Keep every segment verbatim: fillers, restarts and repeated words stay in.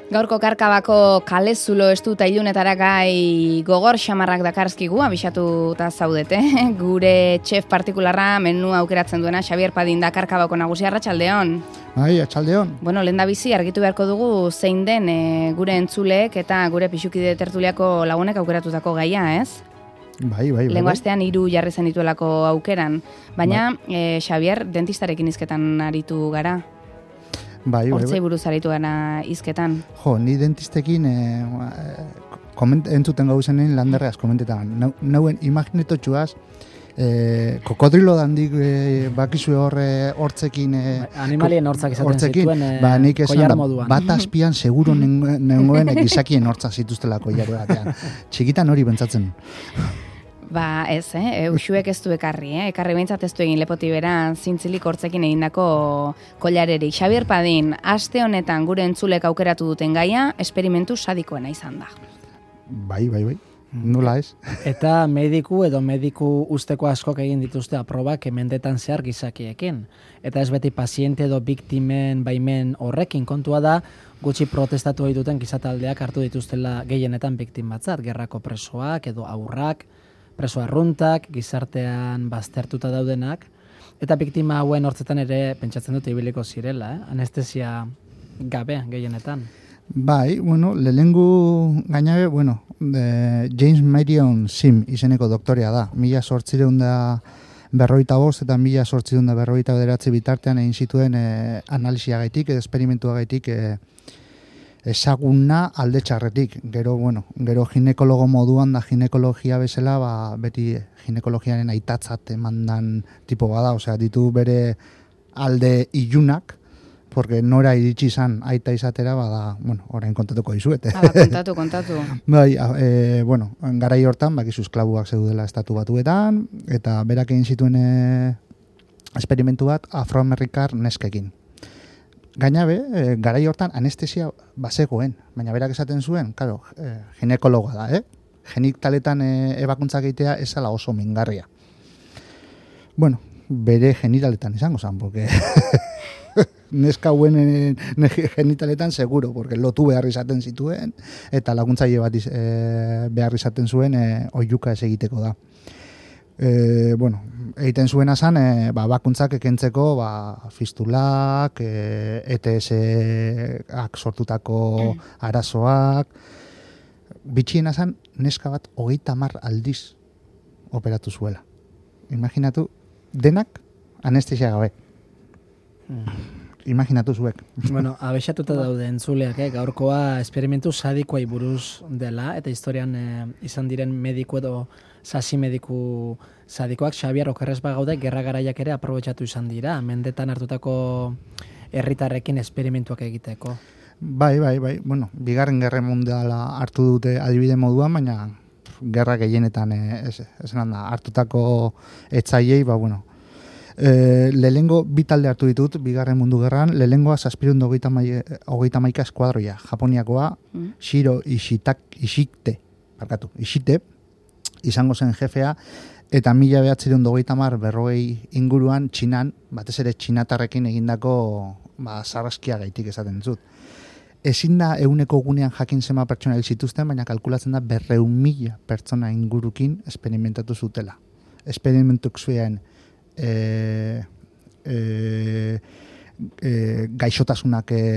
Gaurko Karkabako kalezulo estu eta ilunetara gai gogor xamarrak dakarzkigu, abixatuta zaudete. Gure txef partikularra menu aukeratzen duena Xabier Padin da Karkabako nagusia. Arratsaldeon. Bai, atxaldeon. Bueno, lehendabizi argitu beharko dugu zein den e, gure entzuleek eta gure pixukide tertuliako lagunek aukeratutako gaia, ez? Bai, bai, bai. Lehengo astean hiru jarri zenituelako aukeran, baina bai. e, Xabier dentistarekin hizketan aritu gara. Bai, bai, Hortzei buruz aritu gana hizketan. Jo, ni dentistekin e, koment, entzuten gauzenein landerreaz komentetan. Nauen imaginetotxuaz, e, kokodrilo dandik e, bakizue horre hortzekin... E, Animalien hortzak izaten hortzekin, zituen e, ba, nik esan koiar da, moduan. Bat azpian seguro nengoen gizakien hortzak zituztela koiar batean. Txikitan hori bentsatzen. Ba, ez, eh? Uxuek ez du ekarri, eh? Ekarri behintzat ez du egin lepoti bera zintzilik hortzekin egindako kollarerik. Xabier Padin, aste honetan gure entzulek aukeratu duten gaia, esperimentu sadikoena izan da. Bai, bai, bai. Nola ez? Eta mediku edo mediku usteko askok egin dituzte aprobak mendetan zehar gizakiekin. Eta ez beti paziente edo biktimen baimen horrekin kontua da, gutxi protestatu hori duten gizataldeak hartu dituztela gehienetan biktim batzat, gerrako presoak edo aurrak, preso arruntak, gizartean baztertuta daudenak, eta biktima hauen hortzetan ere pentsatzen dute ibiliko zirela, eh? Anestesia gabe gehienetan. Bai, bueno, lehengu gainabe, bueno, de James Marion Sim izeneko doktorea da. Mila sortzireun da berroita bost eta mila sortzireun da berroita bederatzi bitartean egin zituen eh, analisiagaitik, edo esperimentuagaitik eh, ezaguna alde txarretik. Gero, bueno, gero ginekologo moduan da ginekologia bezala, ba, beti ginekologiaren aitatzat emandan tipo bada, osea, ditu bere alde ilunak, porque nora iritsi izan aita izatera, bada, bueno, orain kontatuko dizuete. Ah, kontatu, kontatu. Bai, e, bueno, garai hortan, bakizu esklabuak zeudela estatu batuetan, eta berak egin zituen e, esperimentu bat afroamerikar neskekin. Gainabe, e, garai hortan anestesia bazegoen, baina berak esaten zuen, claro, e, ginekologa da, eh? Genitaletan e, ebakuntzak egitea esala oso mingarria. Bueno, bere genitaletan izango zen, porque neska hauen genitaletan seguro, porque lotu behar izaten zituen, eta laguntzaile bat iz, e, behar izaten zuen e, oiuka ez egiteko da. E, bueno, egiten zuena zen, e, ba, bakuntzak ekentzeko ba, fistulak, e, E T S-ak sortutako arazoak. Bitxiena zen, neska bat hogeita hamar aldiz operatu zuela. Imaginatu, denak anestesia gabe. Imaginatu zuek. Bueno, abexatuta daude entzuleak, eh? Gaurkoa esperimentu sadikoai buruz dela, eta historian eh, izan diren mediku edo sasi mediku sadikoak, Xabier okerrez bagaude, gerra garaiak ere aprobetxatu izan dira, mendetan hartutako herritarrekin esperimentuak egiteko. Bai, bai, bai. Bueno, bigarren gerra mundiala hartu dute adibide moduan, baina gerra gehienetan eh, ez, ez da, hartutako etzailei, ba, bueno, E, lehengo bi talde hartu ditut, bigarren mundu gerran, lehengoa zazpirun hogeita maika eskuadroia, Japoniakoa, mm. Shiro Ishitak, Ishite, barkatu, Ishite, izango zen jefea, eta mila behatzirun hogeita mar berrogei inguruan, Txinan, batez ere txinatarrekin egindako ba, sarraskia gaitik esaten zut. Ezin da euneko gunean jakin zema pertsona hil zituzten, baina kalkulatzen da berreun mila pertsona ingurukin esperimentatu zutela. Esperimentuk zuen E, e, e, gaixotasunak e,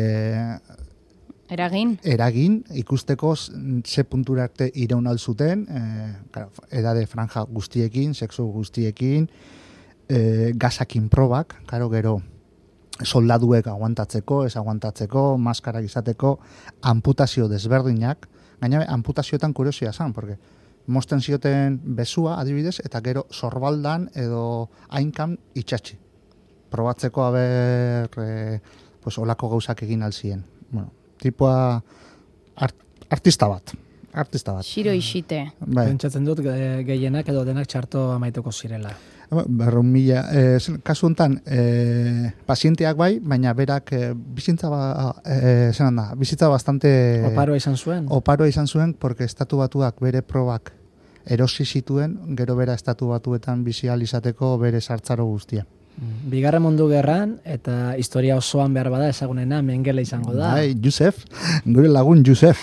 eragin eragin ikusteko ze puntura arte iraun alzuten, e, claro, edade franja guztiekin, sexu guztiekin, e, gazakin probak, claro, gero soldaduek aguantatzeko, ez aguantatzeko, maskarak izateko, amputazio desberdinak, gaina amputazioetan kuriosia zan, porque mosten zioten bezua, adibidez, eta gero sorbaldan edo hainkan itxatxi. Probatzeko haber, e, pues, olako gauzak egin alzien. Bueno, tipua art, artista bat. Artista bat. Shiro Ishite. Bai. Pentsatzen dut gehienak edo denak txarto amaituko zirela. Berrun mila. E, kasu honetan, e, pazienteak bai, baina berak e, bizitza, ba, e, da, bizitza bastante... Oparoa izan zuen? Oparoa izan zuen, porque estatu batuak bere probak erosi zituen, gero bera estatu batuetan bizi ahal izateko bere sartzaro guztia. Bigarren mundu gerran, eta historia osoan behar bada ezagunena Mengele izango da. Bai, Josef, gure lagun Josef.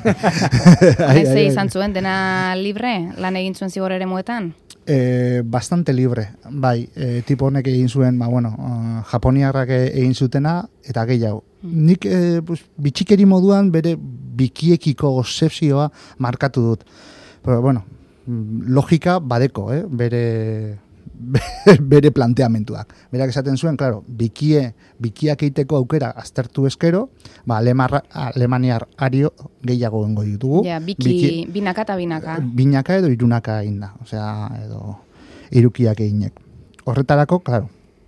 Ez izan zuen, dena libre, lan egin zuen zigor ere muetan? E, bastante libre, bai, e, tipo honek egin zuen, ba, bueno, uh, japoniarrak egin zutena, eta gehiago. Mm. Nik e, pues, bitxikeri moduan bere bikiekiko obsesioa markatu dut. Pero, bueno, logika badeko, eh? bere, bere planteamentuak. Berak esaten zuen, claro, bikie, bikiak eiteko aukera aztertu eskero, ba, Alemarra, alemaniar ario gehiago gengo ditugu. Ja, biki, biki, binaka eta binaka. Binaka edo irunaka egin da, osea, edo irukiak eginek. Horretarako, claro,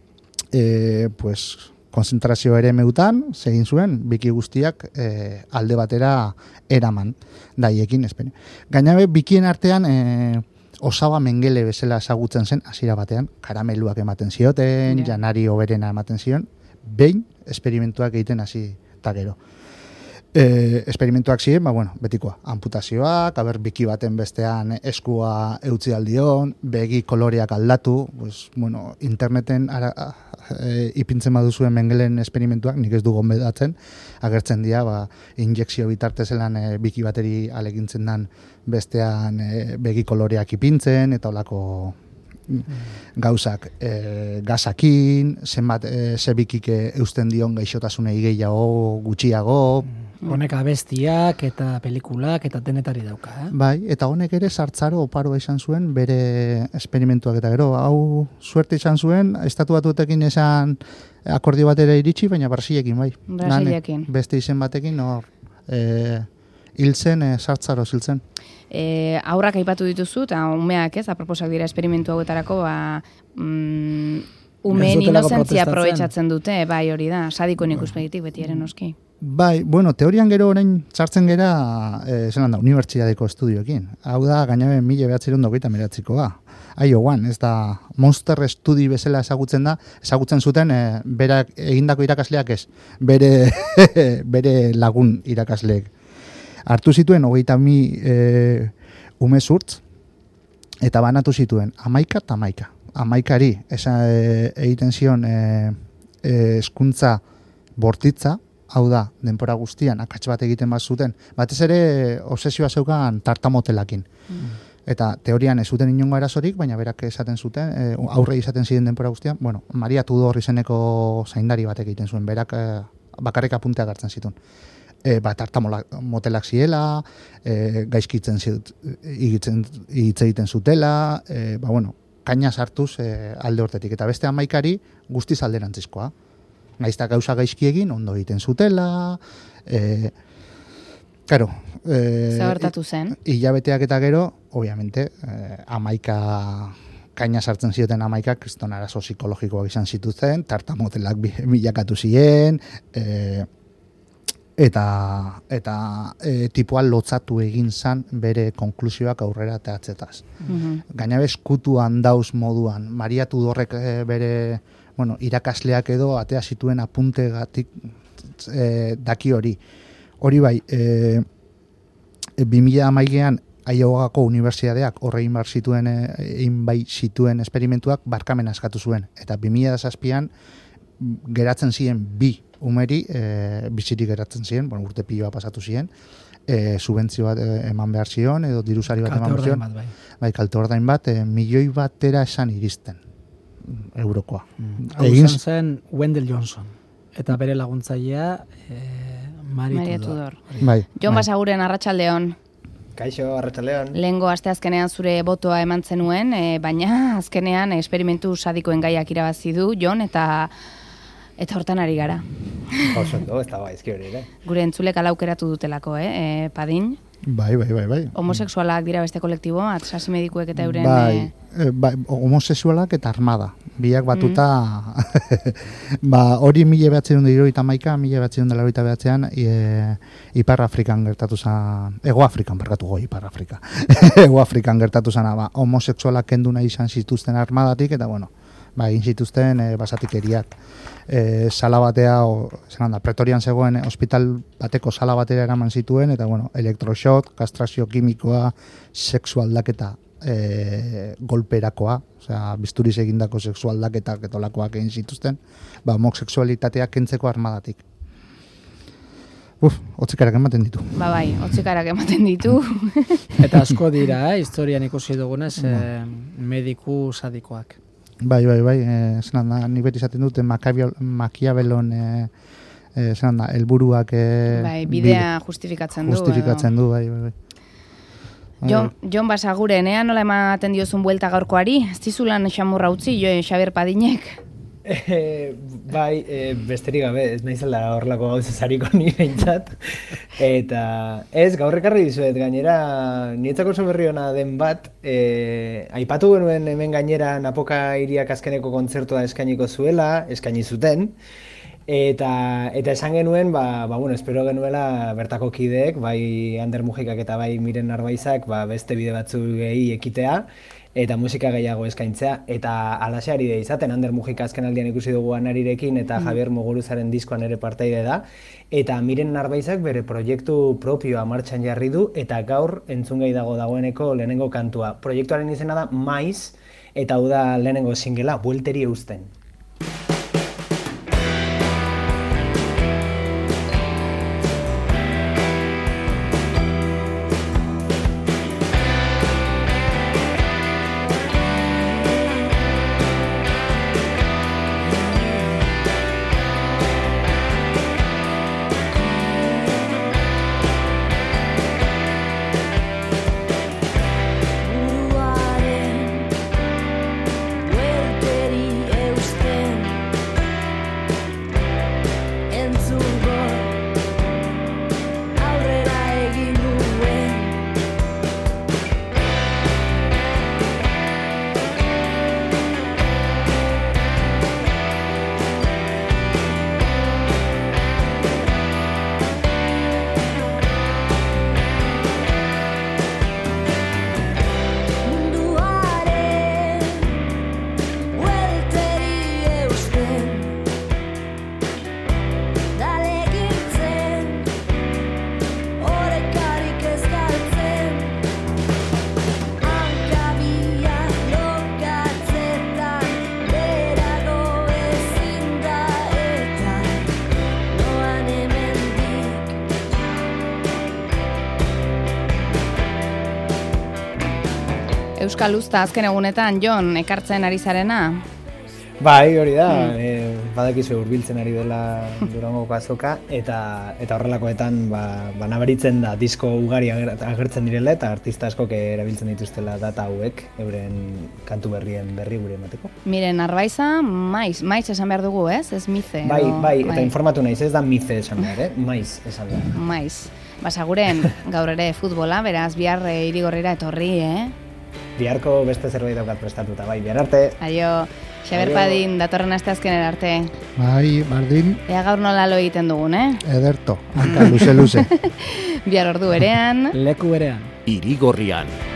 e, pues, konzentrazio ere meutan, segin zuen, biki guztiak e, alde batera eraman, daiekin, espene. Gainabe, bikien artean, e, Osaba Mengele bezala ezagutzen zen, hasiera batean, karameluak ematen zioten, yeah. janari oberena ematen zion, behin, esperimentuak egiten hasi eta gero. E, esperimentuak ziren, ba, bueno, betikoa, amputazioak, aber biki baten bestean eskua eutzi aldion, begi koloreak aldatu, pues, bueno, interneten ara, e, ipintzen baduzuen Mengelen esperimentuak, nik ez du gonbedatzen, agertzen dira, ba, injekzio bitartezelan e, biki bateri alegintzen dan bestean e, begi koloreak ipintzen, eta olako gauzak e, gazakin, zenbat e, zebikik eusten dion gaixotasunei gehiago, gutxiago. Honek abestiak eta pelikulak eta denetari dauka, eh? Bai, eta honek ere sartzaro oparoa izan zuen bere esperimentuak eta gero, hau suerte izan zuen, estatu batuetekin esan akordio batera iritsi, baina Brasilekin bai. Brasilekin. Beste izen batekin, hor, e, hiltzen, e, sartzaro ziltzen. E, aurrak aipatu dituzu, eta umeak ez, aproposak dira esperimentu hauetarako, ba, mm, umeen inozentzia aprobetxatzen dute, bai hori da, sadikoen ikuspegitik beti ere noski. Bai, bueno, teorian gero orain sartzen gera, eh, zelan da, unibertsitateko estudioekin. Hau da, gainabe mila behatzireun dogeita meratzikoa. Aio guan, ez da, Monster Studi bezala ezagutzen da, ezagutzen zuten, eh, berak egindako irakasleak ez, bere, bere lagun irakasleek. Hartu zituen, hogeita mi eh, ume zurtz, eta banatu zituen, amaika eta amaika. Amaikari, esa, eh, egiten zion eh, eh, eskuntza bortitza, hau da, denpora guztian, akats bat egiten bat zuten, batez ere obsesioa zeukan tartamotelakin. Mm. Eta teorian ez zuten inongo erasorik, baina berak esaten zuten, e, aurre izaten ziren denpora guztian, bueno, Maria Tudor izeneko zaindari batek egiten zuen, berak e, bakarrik apunteak hartzen zituen. E, ba, tartamotelak ziela, e, gaizkitzen hitz egiten zutela, e, ba, bueno, kaina sartuz e, alde hortetik. Eta beste amaikari guztiz alderantzizkoa. Naizta gauza gaizki egin, ondo egiten zutela, e, claro, e, zabertatu zen. Hilabeteak eta gero, obviamente, e, amaika kaina sartzen zioten amaikak, kriston arazo psikologikoak izan zituzten, tartamotelak milakatu ziren, e, eta eta e, tipua lotzatu egin zan bere konklusioak aurrera teatzetaz. Mm-hmm. Gainabe eskutuan dauz moduan, Maria Tudorrek e, bere bueno, irakasleak edo atea zituen apuntegatik e, daki hori. Hori bai, e, bi mila hamairuan Aiogako unibertsitateak horrein bar zituen egin bai zituen esperimentuak barkamena eskatu zuen. Eta bi mila zazpian geratzen ziren bi umeri, e, bizirik geratzen ziren, bueno, urte piloa pasatu ziren, e, subentzio bat e, eman behar zion, edo dirusari bat eman behar zion. Bai. Bai, kalte ordain bat, e, milioi batera esan iristen. Eurokoa. Mm. Hau Egin... zen Wendell Johnson. Eta bere laguntzailea e, Mari Maria Tudor. Tudor. Bai, Jon bai. Basaguren, arratsaldeon. Kaixo, arratsaldeon. Lehengo aste azkenean zure botoa eman zenuen, e, baina azkenean esperimentu sadikoen gaiak irabazi du, Jon, eta eta hortan ari gara. Oso ondo, ez da gaizki hori ere. Gure entzulek alaukeratu dutelako, eh, e, Padin? Bai, bai, bai, bai. Homosexualak dira beste kolektiboa, sasi medikuek eta euren... Bai, e... bai, homosexualak eta armada. Biak batuta, mm. ba, hori mila behatzen dira eta maika, mila behatzen dira eta behatzean, e, Ipar Afrikan gertatu zan, Ego Afrikan, barkatu goi, Ipar Afrika. Ego Afrikan gertatu zan, ba, homosexualak kendu nahi izan zituzten armadatik, eta bueno, ba, egin zituzten e, basatikeriak. E, sala batea, o, zelan da, Pretorian zegoen hospital bateko sala batera eraman zituen, eta bueno, elektroshot, kastrazio kimikoa, sexu aldaketa e, golperakoa, osea, bisturiz egindako sexualdaketak eta olakoak egin zituzten, ba, homosexualitatea kentzeko armadatik. Uf, hotzikarak ematen ditu. Ba bai, hotzikarak ematen ditu. Eta asko dira, eh, historian ikusi dugunez, eh, mediku sadikoak. Bai, bai, bai, eh, zelan da, ni beti izaten dute Machiavellon eh, eh, zelan da, helburuak eh, bai, bidea justifikatzen du. Justifikatzen du, bai, bai, bai. Jon, Jon Basaguren, ea nola ematen diozun buelta gaurkoari? Ez dizulan xamurra utzi, jo, Xabier Padinek? E, bai, e, besterik gabe, ez naizela horrelako gauza zariko ni behintzat. Eta ez, gaur ekarri dizuet, gainera, nietzako oso berri ona den bat, e, aipatu genuen hemen gainera Napoka hiriak azkeneko kontzertua eskainiko zuela, eskaini zuten, eta eta esan genuen, ba, ba, bueno, espero genuela bertako kideek, bai Ander Mujikak eta bai Miren Narbaizak, ba, beste bide batzuei ekitea, eta musika gehiago eskaintzea, eta alaxe ari da izaten, Ander Mujika azken aldian ikusi dugu Anarirekin, eta mm. Javier Moguruzaren diskoan ere partaide da, eta Miren Narbaizak bere proiektu propioa martxan jarri du, eta gaur entzungai dago dagoeneko lehenengo kantua. Proiektuaren izena da Maiz, eta hau da lehenengo singela, Buelteri eusten. Euskal Uzta azken egunetan, Jon, ekartzen ari zarena? Bai, hori da, mm. e, badakizu hurbiltzen ari dela Durangoko azoka, eta eta horrelakoetan ba, ba nabaritzen da disko ugari agertzen direla, eta artista askok erabiltzen dituztela data hauek, euren kantu berrien berri gure emateko. Miren Narbaiza, maiz, maiz esan behar dugu, ez? Ez mize. Bai, o, bai, eta informatu naiz, ez da mize esan behar, eh? Maiz esan behar. Maiz. Basaguren, gaur ere futbola, beraz, bihar Irigorrira etorri, eh? Biharko beste zerbait daukat prestatuta, bai, bihar arte. Aio, Xabier Padin, datorren asteazkenera arte. Bai, bardin. Ea gaur nola lo egiten dugun, eh? Ederto, hanka luze luze. Bihar ordu berean. Leku berean. Irigorrian.